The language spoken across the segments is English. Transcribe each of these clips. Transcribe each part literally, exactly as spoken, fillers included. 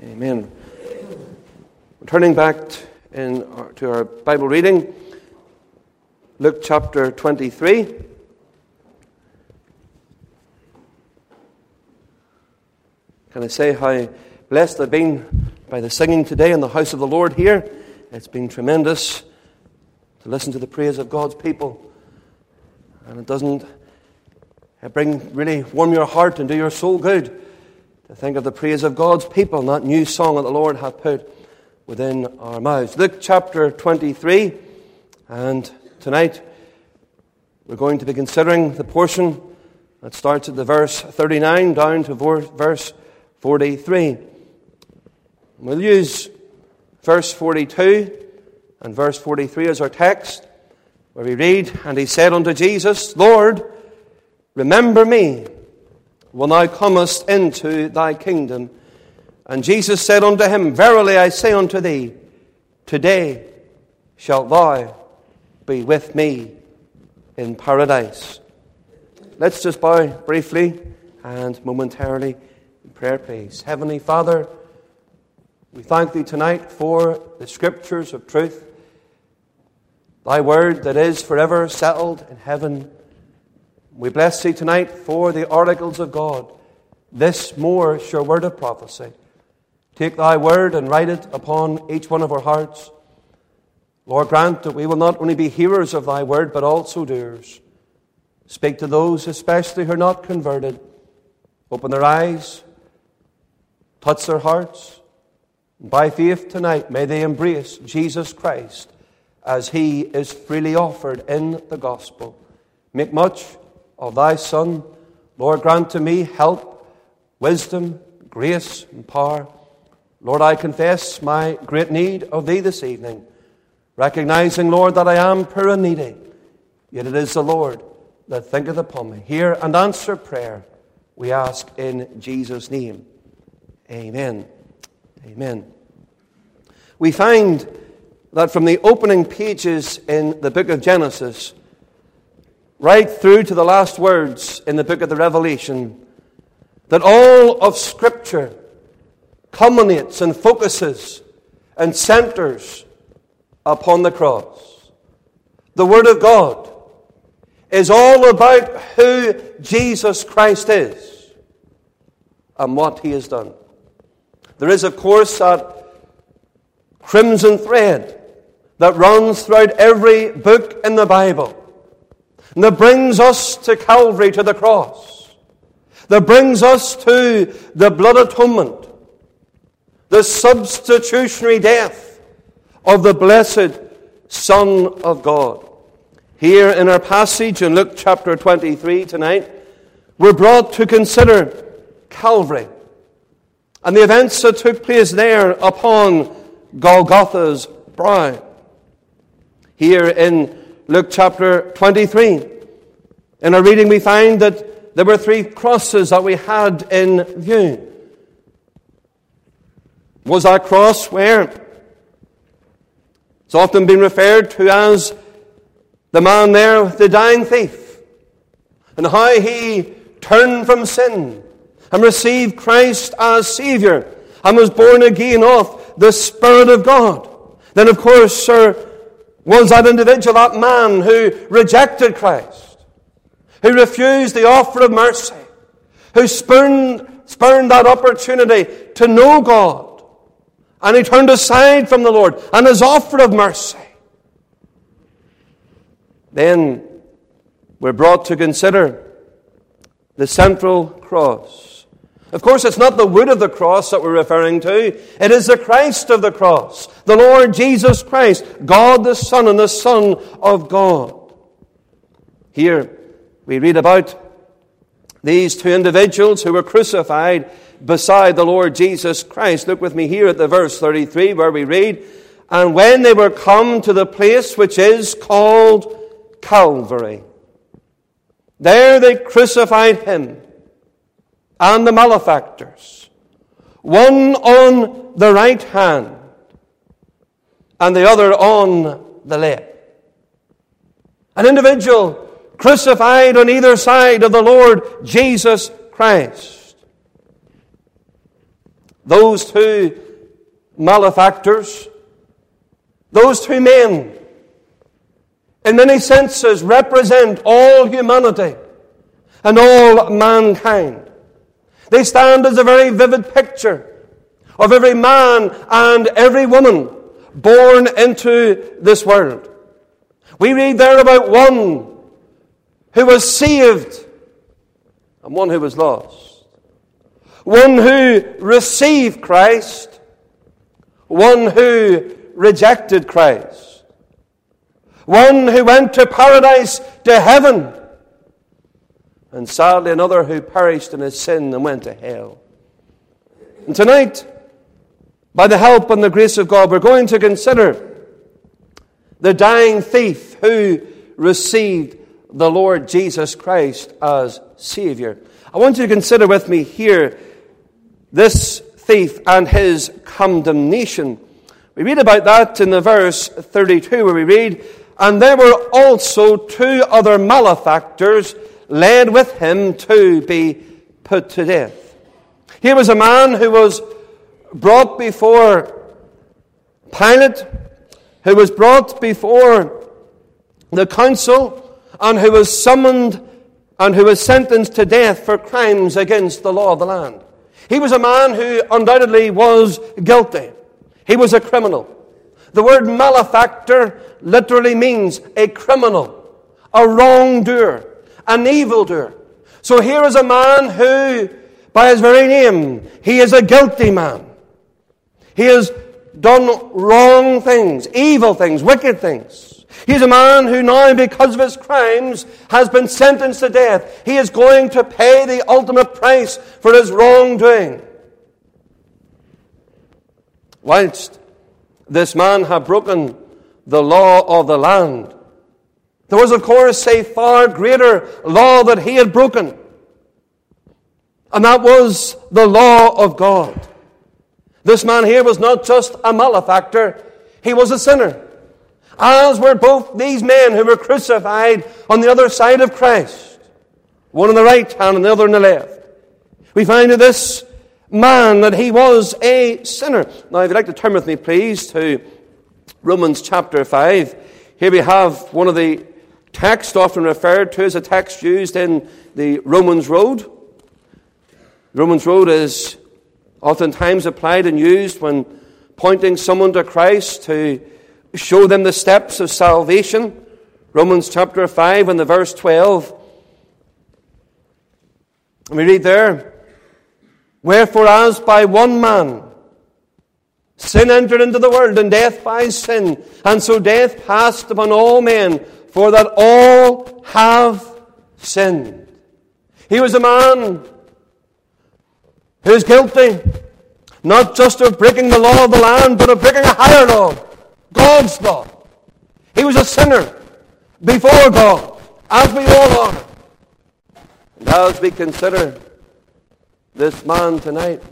Amen. Turning back in our, to our Bible reading, Luke chapter twenty-three. Can I say how blessed I've been by the singing today in the house of the Lord here? It's been tremendous to listen to the praise of God's people. And it doesn't it bring really warm your heart and do your soul good to think of the praise of God's people and that new song that the Lord hath put within our mouths. Luke chapter twenty-three, and tonight we're going to be considering the portion that starts at the verse thirty-nine down to verse forty-three. We'll use verse forty-two and verse forty-three as our text, where we read, "And he said unto Jesus, Lord, remember me when thou comest into thy kingdom. And Jesus said unto him, Verily I say unto thee, today shalt thou be with me in paradise." Let's just bow briefly and momentarily in prayer, please. Heavenly Father, we thank thee tonight for the scriptures of truth, thy word that is forever settled in heaven. We bless thee tonight for the oracles of God, this more sure word of prophecy. Take thy word and write it upon each one of our hearts. Lord, grant that we will not only be hearers of thy word, but also doers. Speak to those especially who are not converted. Open their eyes, touch their hearts. And by faith tonight, may they embrace Jesus Christ as he is freely offered in the gospel. Make much of thy Son. Lord, grant to me help, wisdom, grace, and power. Lord, I confess my great need of thee this evening, recognizing, Lord, that I am poor and needy, yet it is the Lord that thinketh upon me. Hear and answer prayer, we ask in Jesus' name. Amen. Amen. We find that from the opening pages in the book of Genesis, right through to the last words in the book of the Revelation, that all of Scripture culminates and focuses and centers upon the cross. The Word of God is all about who Jesus Christ is and what he has done. There is, of course, that crimson thread that runs throughout every book in the Bible, and that brings us to Calvary, to the cross. That brings us to the blood atonement, the substitutionary death of the blessed Son of God. Here in our passage in Luke chapter twenty-three tonight, we're brought to consider Calvary and the events that took place there upon Golgotha's brow. Here in Luke chapter twenty-three, in our reading we find that there were three crosses that we had in view. Was that cross where? It's often been referred to as the man there, the dying thief, and how he turned from sin and received Christ as Savior and was born again of the Spirit of God. Then, of course, sir, was that individual, that man who rejected Christ, who refused the offer of mercy, who spurned, spurned that opportunity to know God, and he turned aside from the Lord and his offer of mercy. Then we're brought to consider the central cross. Of course, it's not the wood of the cross that we're referring to. It is the Christ of the cross, the Lord Jesus Christ, God the Son and the Son of God. Here we read about these two individuals who were crucified beside the Lord Jesus Christ. Look with me here at the verse thirty-three, where we read, "And when they were come to the place which is called Calvary, there they crucified him and the malefactors, one on the right hand and the other on the left." An individual crucified on either side of the Lord Jesus Christ. those two malefactors, those two men, in many senses represent all humanity and all mankind. They stand as a very vivid picture of every man and every woman born into this world. We read there about one who was saved and one who was lost. One who received Christ, one who rejected Christ. One who went to paradise, to heaven, and sadly another who perished in his sin and went to hell. And tonight, by the help and the grace of God, we're going to consider the dying thief who received the Lord Jesus Christ as Savior. I want you to consider with me here this thief and his condemnation. We read about that in the verse thirty-two, where we read, "And there were also two other malefactors led with him to be put to death." Here was a man who was brought before Pilate, who was brought before the council, and who was summoned and who was sentenced to death for crimes against the law of the land. He was a man who undoubtedly was guilty. He was a criminal. The word malefactor literally means a criminal, a wrongdoer, an evildoer. So here is a man who, by his very name, he is a guilty man. He has done wrong things, evil things, wicked things. He's a man who now, because of his crimes, has been sentenced to death. He is going to pay the ultimate price for his wrongdoing. Whilst this man had broken the law of the land, there was, of course, a far greater law that he had broken. And that was the law of God. This man here was not just a malefactor, he was a sinner. As were both these men who were crucified on the other side of Christ. One on the right hand and the other on the left. We find that this man, that he was a sinner. Now, if you'd like to turn with me, please, to Romans chapter five. Here we have one of the texts often referred to as a text used in the Romans Road. Romans Road is oftentimes applied and used when pointing someone to Christ to show them the steps of salvation. Romans chapter five and the verse twelve. And we read there, "Wherefore as by one man sin entered into the world, and death by sin, and so death passed upon all men, for that all have sinned." He was a man who is guilty, not just of breaking the law of the land, but of breaking a higher law, God's law. He was a sinner before God, as we all are. And as we consider this man tonight,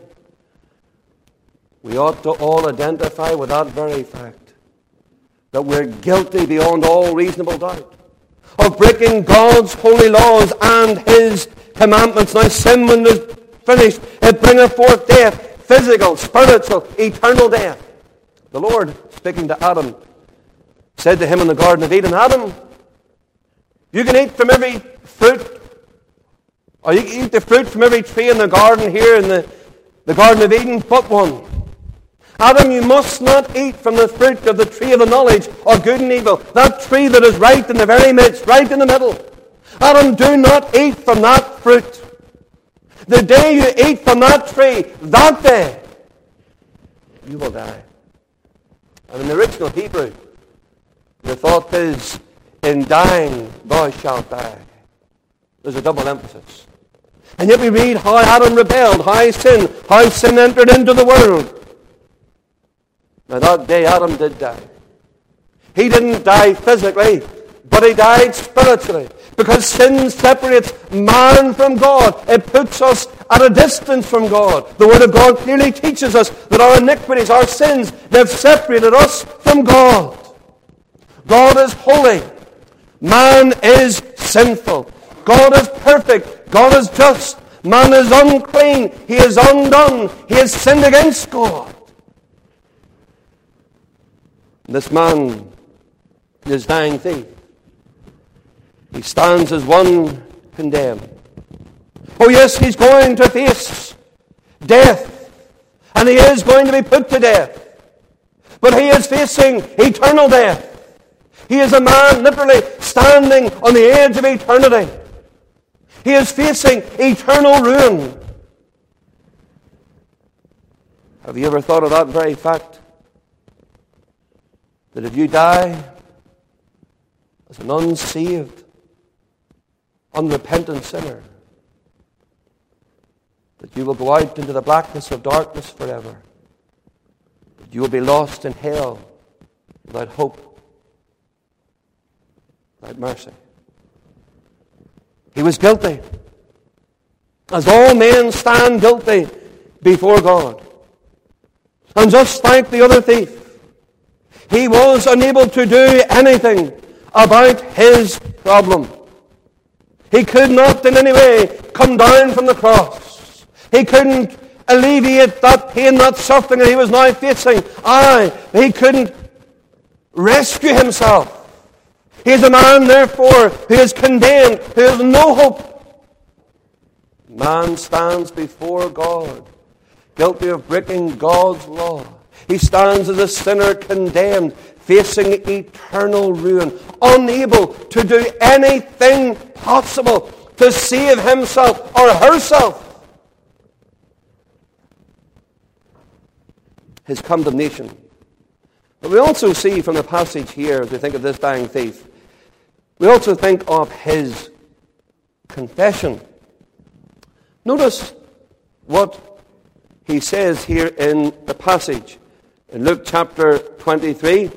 we ought to all identify with that very fact, that we're guilty beyond all reasonable doubt of breaking God's holy laws and His commandments. Now sin, when it's finished, it bringeth forth death, physical, spiritual, eternal death. The Lord, speaking to Adam, said to him in the Garden of Eden, "Adam, you can eat from every fruit, or you can eat the fruit from every tree in the garden here in the, the Garden of Eden, but one. Adam, you must not eat from the fruit of the tree of the knowledge of good and evil, that tree that is right in the very midst, right in the middle. Adam, do not eat from that fruit. The day you eat from that tree, that day, you will die." And in the original Hebrew, the thought is, in dying, thou shalt die. There's a double emphasis. And yet we read how Adam rebelled, how sin, how sin entered into the world. Now that day Adam did die. He didn't die physically, but he died spiritually. Because sin separates man from God. It puts us at a distance from God. The Word of God clearly teaches us that our iniquities, our sins, they've separated us from God. God is holy. Man is sinful. God is perfect. God is just. Man is unclean. He is undone. He has sinned against God. This man, this dying thief, he stands as one condemned. Oh yes, he's going to face death. And he is going to be put to death. But he is facing eternal death. He is a man literally standing on the edge of eternity. He is facing eternal ruin. Have you ever thought of that very fact? That if you die as an unsaved, unrepentant sinner, that you will go out into the blackness of darkness forever. That you will be lost in hell without hope, without mercy. He was guilty, as all men stand guilty before God. And just like the other thief, he was unable to do anything about his problem. He could not in any way come down from the cross. He couldn't alleviate that pain, that suffering that he was now facing. Aye, he couldn't rescue himself. He is a man, therefore, who is condemned, who has no hope. Man stands before God, guilty of breaking God's law. He stands as a sinner condemned, facing eternal ruin, unable to do anything possible to save himself or herself. His condemnation. But we also see from the passage here, as we think of this dying thief, we also think of his confession. Notice what he says here in the passage. In Luke chapter twenty-three,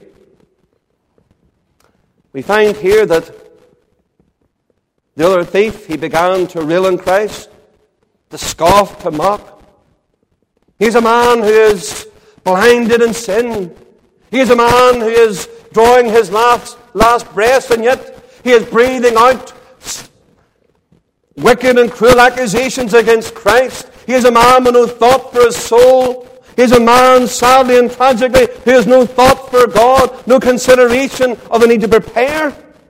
we find here that the other thief, he began to rail on Christ, to scoff, to mock. He's a man who is blinded in sin. He is a man who is drawing his last, last breath, and yet he is breathing out wicked and cruel accusations against Christ. He is a man with no thought for his soul. He is a man, sadly and tragically, who has no thought for God, no consideration of the need to prepare.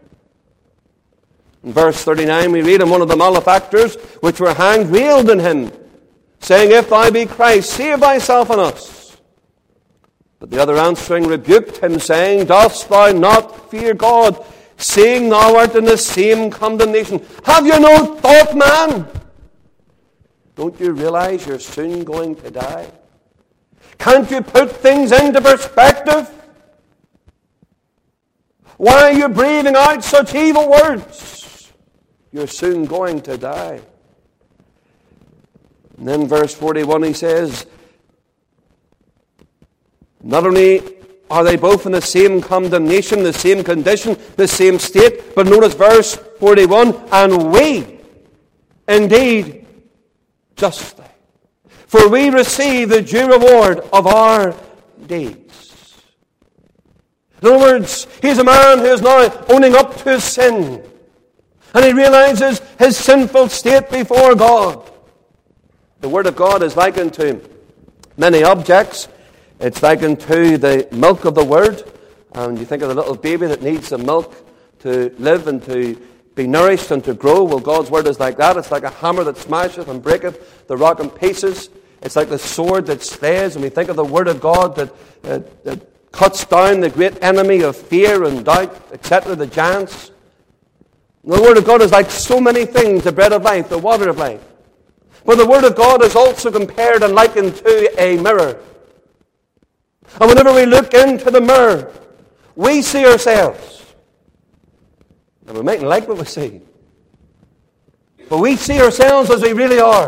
In verse thirty-nine we read, and one of the malefactors which were hanged railed on him, saying, If thou be Christ, save thyself and us. But the other answering rebuked him, saying, Dost thou not fear God, seeing thou art in the same condemnation? Have you no thought, man? Don't you realize you're soon going to die? Can't you put things into perspective? Why are you breathing out such evil words? You're soon going to die. And then verse forty-one he says, not only are they both in the same condemnation, the same condition, the same state, but notice verse forty-one, and we indeed justly, for we receive the due reward of our deeds. In other words, he's a man who is now owning up to his sin. And he realizes his sinful state before God. The Word of God is likened to many objects. It's likened to the milk of the Word. And you think of the little baby that needs the milk to live and to be nourished and to grow. Well, God's Word is like that. It's like a hammer that smasheth and breaketh the rock in pieces. It's like the sword that slays. And we think of the Word of God that, uh, that cuts down the great enemy of fear and doubt, et cetera, the giants. The Word of God is like so many things, the bread of life, the water of life. But the Word of God is also compared and likened to a mirror. And whenever we look into the mirror, we see ourselves. And we mightn't like what we see. But we see ourselves as we really are.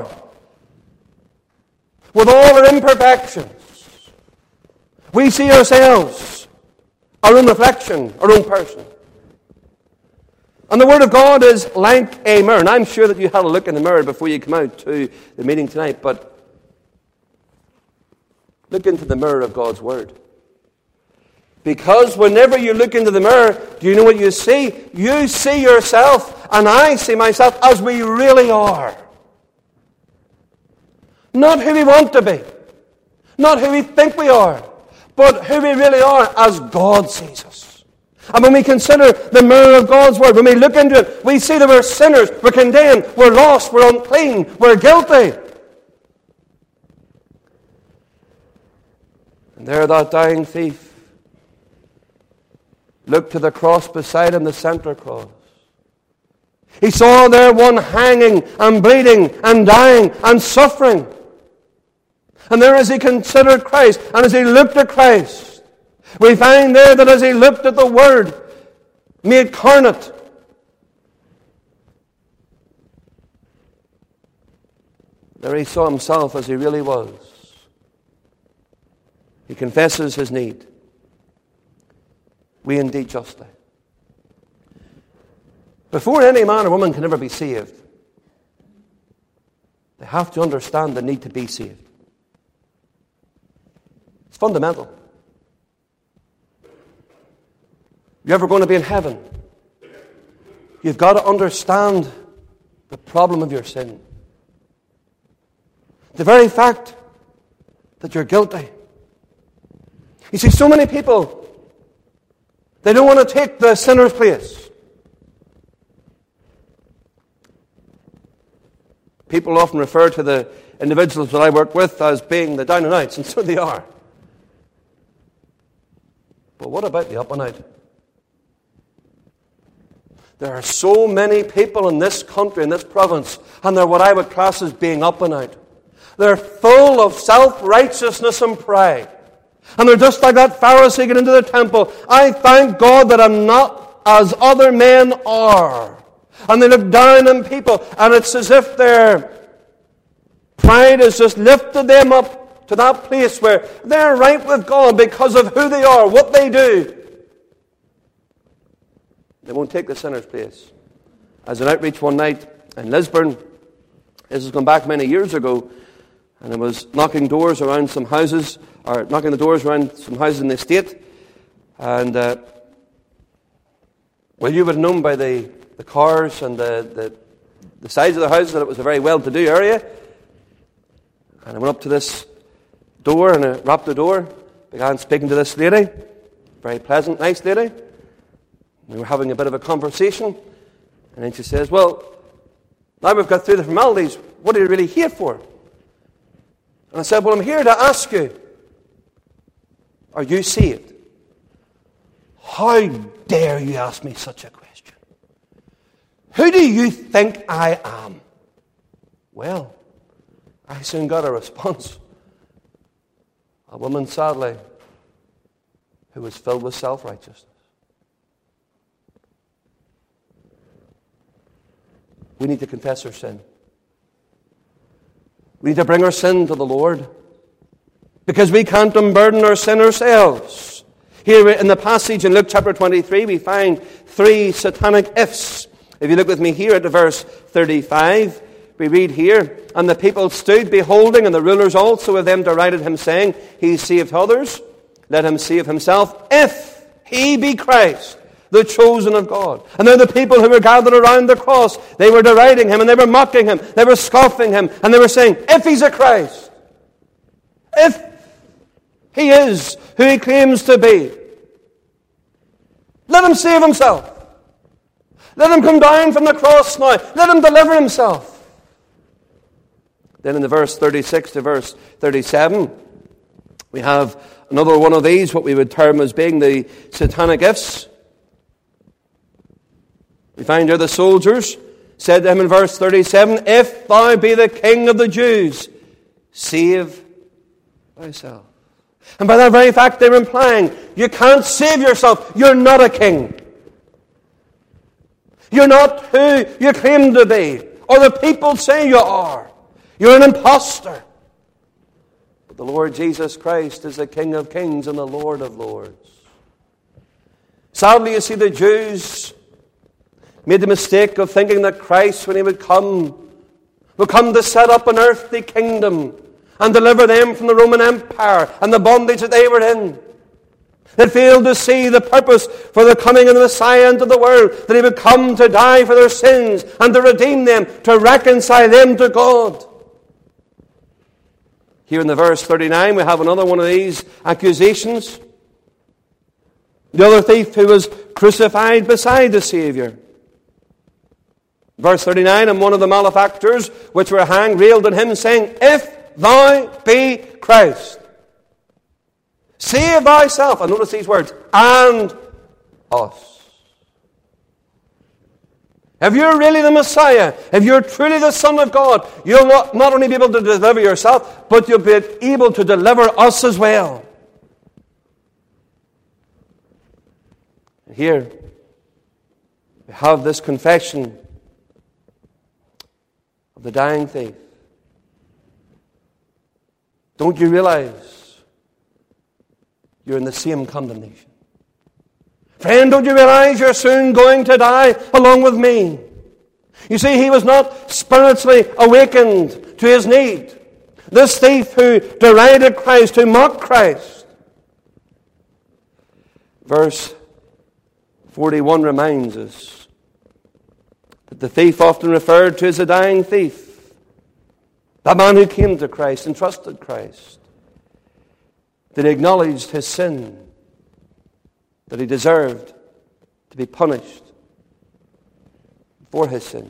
With all our imperfections. We see ourselves, our own reflection, our own person. And the Word of God is like a mirror. And I'm sure that you had a look in the mirror before you come out to the meeting tonight. But look into the mirror of God's Word. Because whenever you look into the mirror, do you know what you see? You see yourself, and I see myself as we really are. Not who we want to be. Not who we think we are. But who we really are as God sees us. And when we consider the mirror of God's Word, when we look into it, we see that we're sinners, we're condemned, we're lost, we're unclean, we're guilty. And there that dying thief looked to the cross beside him, the center cross. He saw there one hanging and bleeding and dying and suffering. And there as he considered Christ and as he looked at Christ, we find there that as he looked at the Word made carnate, there he saw himself as he really was. He confesses his need. We indeed justly. Before any man or woman can ever be saved, they have to understand the need to be saved. It's fundamental. You're ever going to be in heaven, you've got to understand the problem of your sin. The very fact that you're guilty. You see, so many people, they don't want to take the sinner's place. People often refer to the individuals that I work with as being the down and outs, and so they are. But what about the up and out? There are so many people in this country, in this province, and they're what I would class as being up and out. They're full of self-righteousness and pride. And they're just like that Pharisee getting into the temple. I thank God that I'm not as other men are. And they look down on people, and it's as if their pride has just lifted them up to that place where they're right with God because of who they are, what they do. They won't take the sinner's place. As an outreach one night in Lisburn, this has gone back many years ago, and I was knocking doors around some houses, or knocking the doors around some houses in the estate, and uh, well, you would have known by the, the cars and the, the, the size of the houses that it was a very well-to-do area. And I went up to this door, and I rapped the door, began speaking to this lady, very pleasant, nice lady. We were having a bit of a conversation, and then she says, well, now we've got through the formalities, what are you really here for? And I said, well, I'm here to ask you, are you saved? How dare you ask me such a question? Who do you think I am? Well, I soon got a response. A woman, sadly, who was filled with self-righteousness. We need to confess our sin. We need to bring our sin to the Lord, because we can't unburden our sin ourselves. Here in the passage in Luke chapter twenty-three, we find three satanic ifs. If you look with me here at the verse thirty-five, we read here, and the people stood beholding, and the rulers also of them derided him, saying, he saved others, let him save himself, if he be Christ, the chosen of God. And then the people who were gathered around the cross, they were deriding him, and they were mocking him, they were scoffing him, and they were saying, if he's a Christ, if he is who he claims to be, let him save himself. Let him come down from the cross now. Let him deliver himself. Then in the verse thirty-six to verse thirty-seven, we have another one of these, what we would term as being the satanic ifs. We find here the soldiers said to him in verse thirty-seven, if thou be the king of the Jews, save thyself. And by that very fact they're implying, you can't save yourself. You're not a king. You're not who you claim to be, or the people say you are. You're an imposter. But the Lord Jesus Christ is the King of kings and the Lord of lords. Sadly, you see, the Jews made the mistake of thinking that Christ, when he would come, would come to set up an earthly kingdom and deliver them from the Roman Empire and the bondage that they were in. They failed to see the purpose for the coming of the Messiah into the world, that he would come to die for their sins and to redeem them, to reconcile them to God. Here in the verse thirty-nine, we have another one of these accusations. The other thief who was crucified beside the Saviour. Verse thirty-nine, and one of the malefactors which were hanged railed at him, saying, If thou be Christ, save thyself. And notice these words, and us. If you're really the Messiah, if you're truly the Son of God, you'll not, not only be able to deliver yourself, but you'll be able to deliver us as well. Here, we have this confession of the dying thief. Don't you realize you're in the same condemnation? Friend, don't you realize you're soon going to die along with me? You see, he was not spiritually awakened to his need. This thief who derided Christ, who mocked Christ. Verse forty-one reminds us that the thief often referred to as a dying thief. That man who came to Christ and trusted Christ. That he acknowledged his sin. That he deserved to be punished for his sin.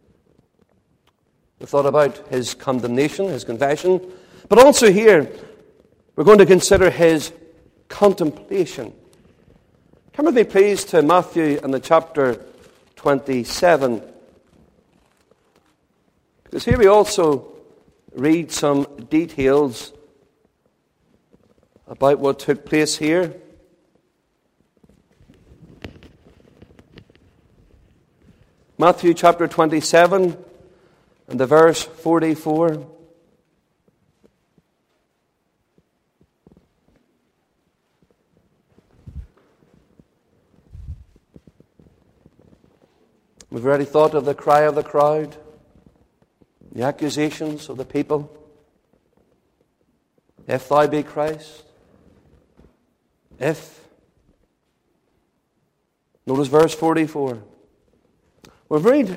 We thought about his condemnation, his confession. But also here, we're going to consider his contemplation. Come with me, please, to Matthew and the chapter twenty-seven. Because here we also read some details about what took place here. Matthew chapter twenty-seven and the verse forty-four. We've already thought of the cry of the crowd, the accusations of the people. If thou be Christ, if. Notice verse forty-four. We'll read,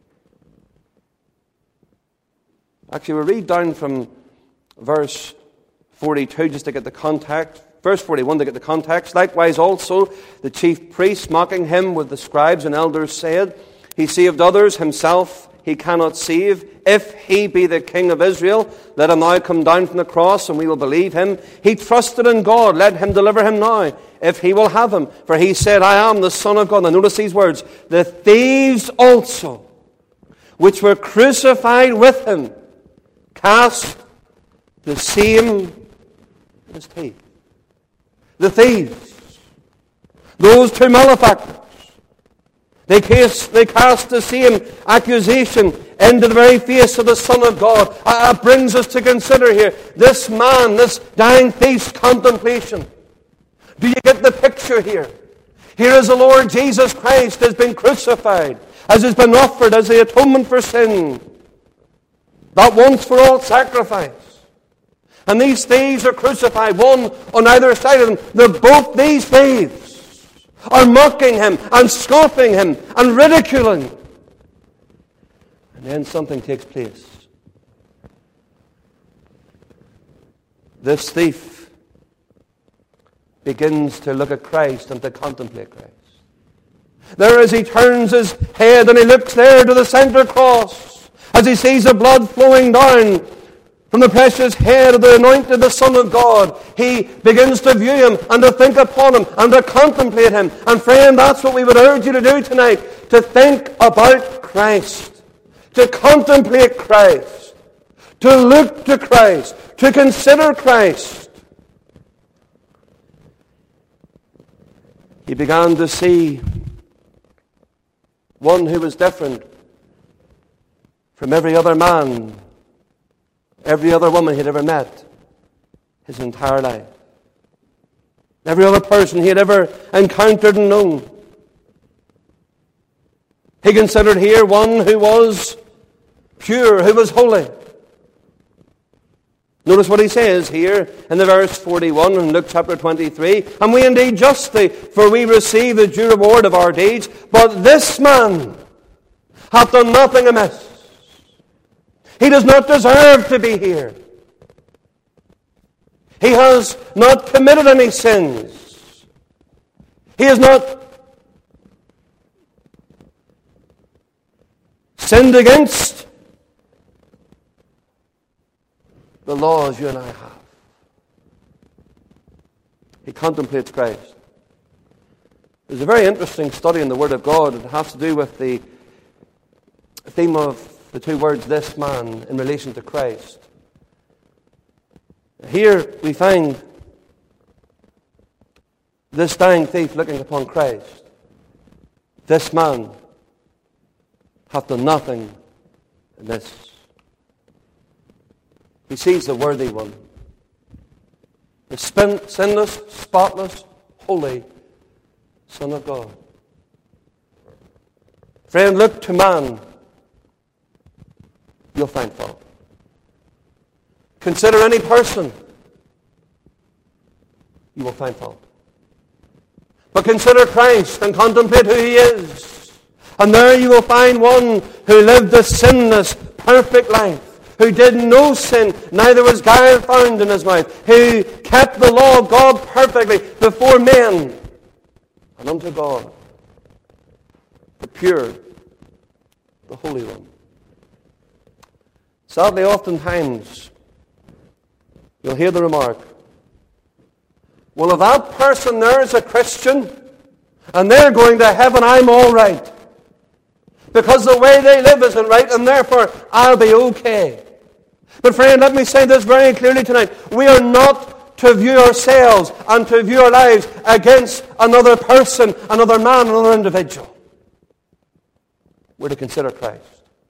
actually we'll read down from verse forty-two just to get the context. Verse forty-one to get the context. Likewise also the chief priests mocking him with the scribes and elders said, He saved others, himself he cannot save. If he be the King of Israel, let him now come down from the cross and we will believe him. He trusted in God, let him deliver him now, if he will have him. For he said, I am the Son of God. Now notice these words. The thieves also, which were crucified with him, cast the same as he. The thieves, those two malefactors, They cast, they cast the same accusation into the very face of the Son of God. Uh, it brings us to consider here this man, this dying thief's contemplation. Do you get the picture here? Here is the Lord Jesus Christ has been crucified, as has been offered as the atonement for sin. That once for all sacrifice. And these thieves are crucified, one on either side of them. They're both these thieves are mocking him and scoffing him and ridiculing. And then something takes place. This thief begins to look at Christ and to contemplate Christ. There as he turns his head and he looks there to the center cross, as he sees the blood flowing down from the precious head of the anointed, the Son of God, he begins to view him and to think upon him and to contemplate him. And friend, that's what we would urge you to do tonight, to think about Christ, to contemplate Christ, to look to Christ, to consider Christ. He began to see one who was different from every other man, every other woman he'd ever met his entire life. Every other person he had ever encountered and known. He considered here one who was pure, who was holy. Notice what he says here in the verse forty-one in Luke chapter twenty-three. And we indeed justly, for we receive the due reward of our deeds. But this man hath done nothing amiss. He does not deserve to be here. He has not committed any sins. He has not sinned against the laws you and I have. He contemplates Christ. There's a very interesting study in the Word of God. It has to do with the theme of the two words, this man, in relation to Christ. Here we find this dying thief looking upon Christ. This man hath done nothing in this. He sees the worthy one, the spin- sinless, spotless, holy Son of God. Friend, look to man, you'll find fault. Consider any person, you will find fault. But consider Christ and contemplate who He is. And there you will find one who lived a sinless, perfect life, who did no sin, neither was guile found in his mouth, who kept the law of God perfectly before men and unto God, the pure, the Holy One. Sadly, oftentimes, you'll hear the remark, well, if that person there is a Christian, and they're going to heaven, I'm all right. Because the way they live isn't right, and therefore I'll be okay. But friend, let me say this very clearly tonight. We are not to view ourselves and to view our lives against another person, another man, another individual. We're to consider Christ,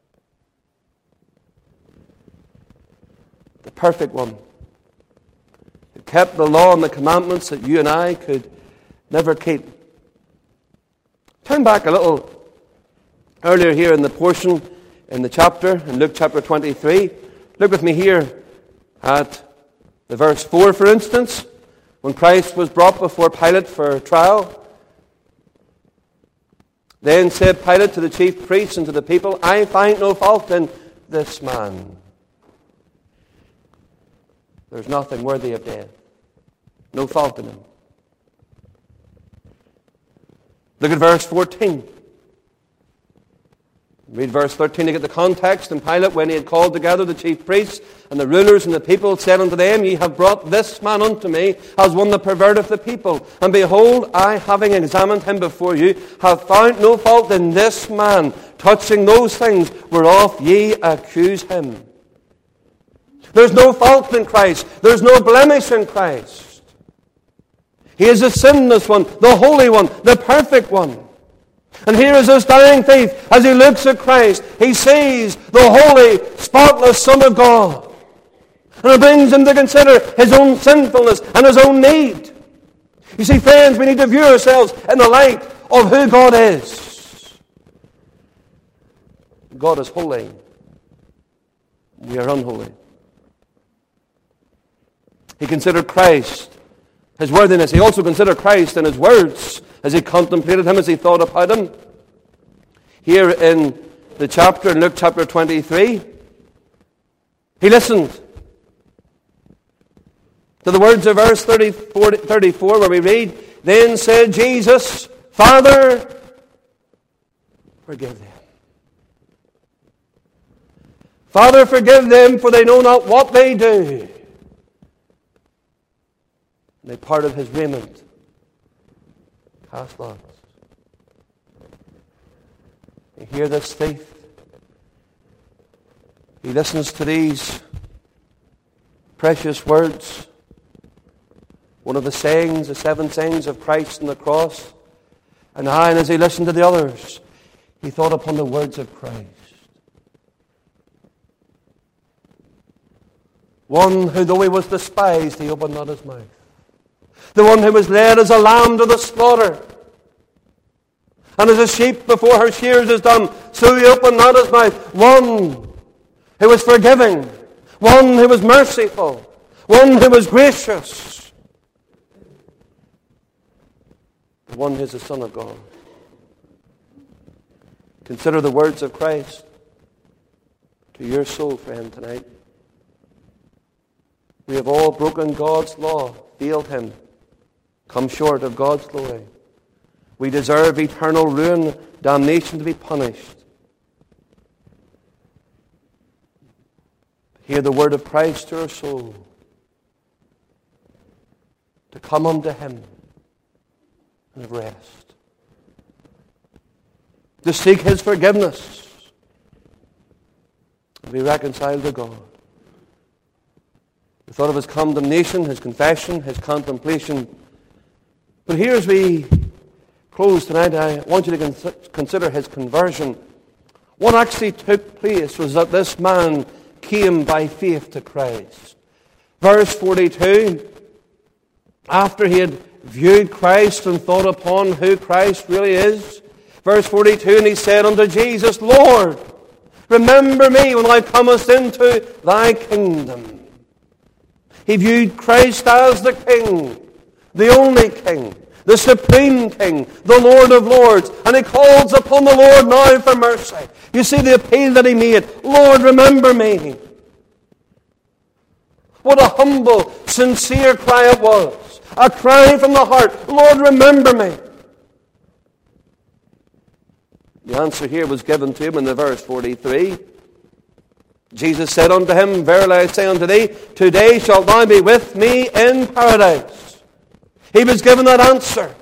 the perfect one, who kept the law and the commandments that you and I could never keep. Turn back a little earlier here in the portion, in the chapter, in Luke chapter twenty-three. Look with me here at the verse four, for instance, when Christ was brought before Pilate for trial. Then said Pilate to the chief priests and to the people, I find no fault in this man. There's nothing worthy of death. No fault in him. Look at verse fourteen. Read verse thirteen to get the context. And Pilate, when he had called together the chief priests and the rulers and the people, said unto them, Ye have brought this man unto me as one that perverteth the people. And behold, I, having examined him before you, have found no fault in this man, touching those things whereof ye accuse him. There's no fault in Christ. There's no blemish in Christ. He is the sinless one, the holy one, the perfect one. And here is this dying thief, as he looks at Christ, he sees the holy, spotless Son of God. And it brings him to consider his own sinfulness and his own need. You see, friends, we need to view ourselves in the light of who God is. God is holy. We are unholy. He considered Christ, his worthiness. He also considered Christ and his words as he contemplated him, as he thought about him. Here in the chapter, in Luke chapter twenty-three, he listened to the words of verse thirty-four, thirty-four, where we read, Then said Jesus, Father, forgive them. Father, forgive them, for they know not what they do. And they parted his raiment, cast lots. You hear this thief? He listens to these precious words. One of the sayings, the seven sayings of Christ on the cross. And I, and as he listened to the others, he thought upon the words of Christ. One who, though he was despised, he opened not his mouth. The one who was led as a lamb to the slaughter. And as a sheep before her shears is dumb, so he opened not his mouth. One who was forgiving. One who was merciful. One who was gracious. The one who is the Son of God. Consider the words of Christ to your soul, friend, tonight. We have all broken God's law, failed him, come short of God's glory. We deserve eternal ruin, damnation, to be punished. Hear the word of Christ to our soul. To come unto him and have rest. To seek his forgiveness and be reconciled to God. The thought of his condemnation, his confession, his contemplation. But here as we close tonight, I want you to con- consider his conversion. What actually took place was that this man came by faith to Christ. Verse forty-two, after he had viewed Christ and thought upon who Christ really is, verse forty-two, and he said unto Jesus, Lord, remember me when thou comest into thy kingdom. He viewed Christ as the King, the only King, the supreme King, the Lord of Lords, and he calls upon the Lord now for mercy. You see the appeal that he made, Lord, remember me. What a humble, sincere cry it was. A cry from the heart, Lord, remember me. The answer here was given to him in the verse forty-three. Jesus said unto him, Verily I say unto thee, today shalt thou be with me in paradise. He was given that answer.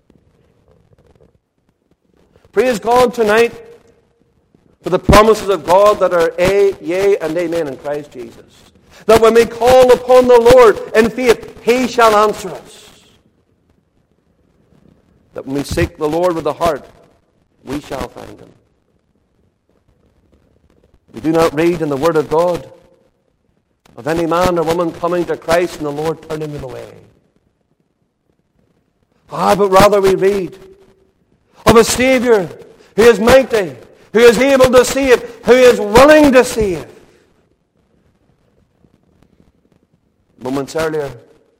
Praise God tonight for the promises of God that are a, yea, and amen in Christ Jesus. That when we call upon the Lord in faith, he shall answer us. That when we seek the Lord with the heart, we shall find him. We do not read in the Word of God of any man or woman coming to Christ and the Lord turning them away. Ah, but rather we read of a Savior who is mighty, who is able to save, who is willing to save. Moments earlier,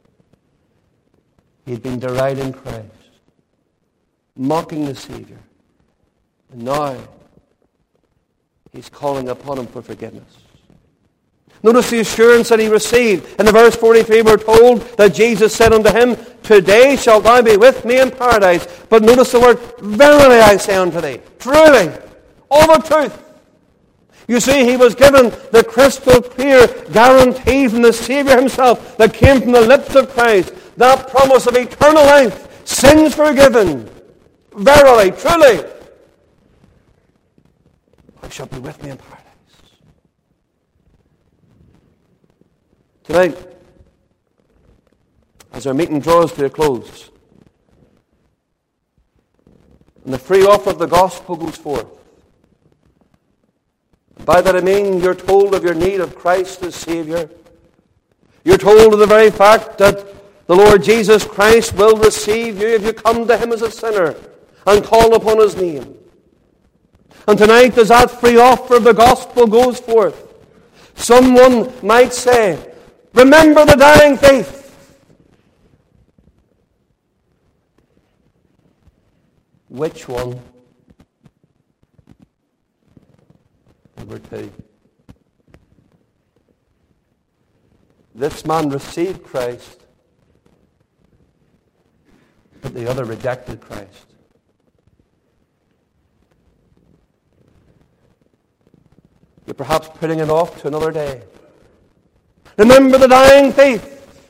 he had been deriding Christ, mocking the Savior. And now, he's calling upon him for forgiveness. Notice the assurance that he received. In the verse forty-three, we're told that Jesus said unto him, Today shalt thou be with me in paradise. But notice the word, Verily I say unto thee. Truly. All the truth. You see, he was given the crystal clear guarantee from the Savior himself that came from the lips of Christ. That promise of eternal life, sins forgiven. Verily, truly, thou shalt be with me in paradise. Tonight, as our meeting draws to a close, and the free offer of the gospel goes forth, by that I mean you're told of your need of Christ as Savior. You're told of the very fact that the Lord Jesus Christ will receive you if you come to him as a sinner and call upon his name. And tonight, as that free offer of the gospel goes forth, someone might say, remember the dying faith. Which one? Number two. This man received Christ, but the other rejected Christ. You're perhaps putting it off to another day. Remember the dying faith.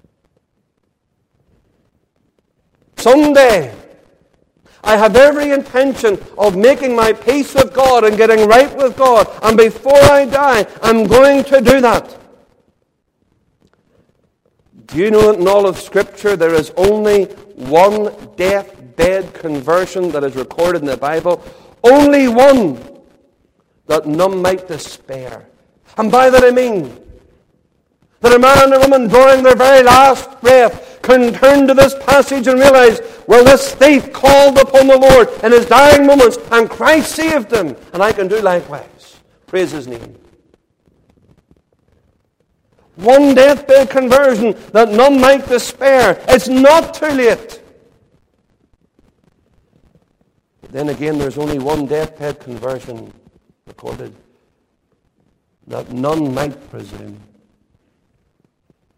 Someday, I have every intention of making my peace with God and getting right with God. And before I die, I'm going to do that. Do you know that in all of Scripture there is only one deathbed conversion that is recorded in the Bible? Only one, that none might despair. And by that I mean that a man or woman drawing their very last breath can turn to this passage and realize, well, this thief called upon the Lord in his dying moments, and Christ saved him, and I can do likewise. Praise his name. One deathbed conversion that none might despair. It's not too late. But then again, there's only one deathbed conversion recorded, that none might presume.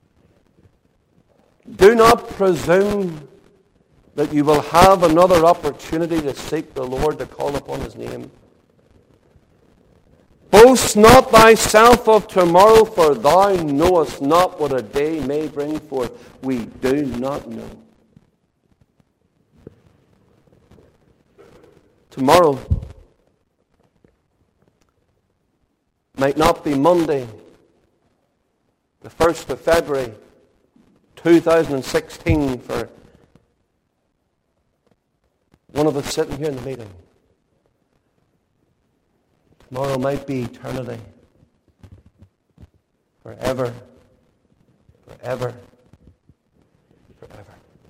Do not presume that you will have another opportunity to seek the Lord, to call upon His name. Boast not thyself of tomorrow, for thou knowest not what a day may bring forth. We do not know. Tomorrow might not be Monday, the first of February, two thousand sixteen, for one of us sitting here in the meeting. Tomorrow might be eternity. Forever, forever, forever.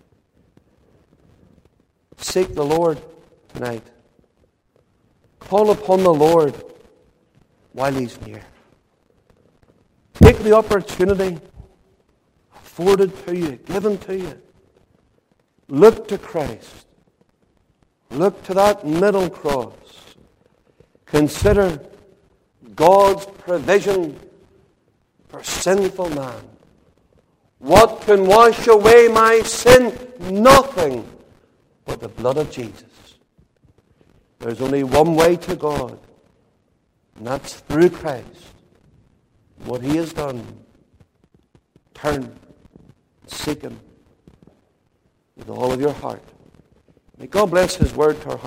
Seek the Lord tonight. Call upon the Lord while He's near. Take the opportunity afforded to you, given to you. Look to Christ. Look to that middle cross. Consider God's provision for sinful man. What can wash away my sin? Nothing but the blood of Jesus. There's only one way to God, and that's through Christ. What He has done, turn, seek Him with all of your heart. May God bless His word to our hearts.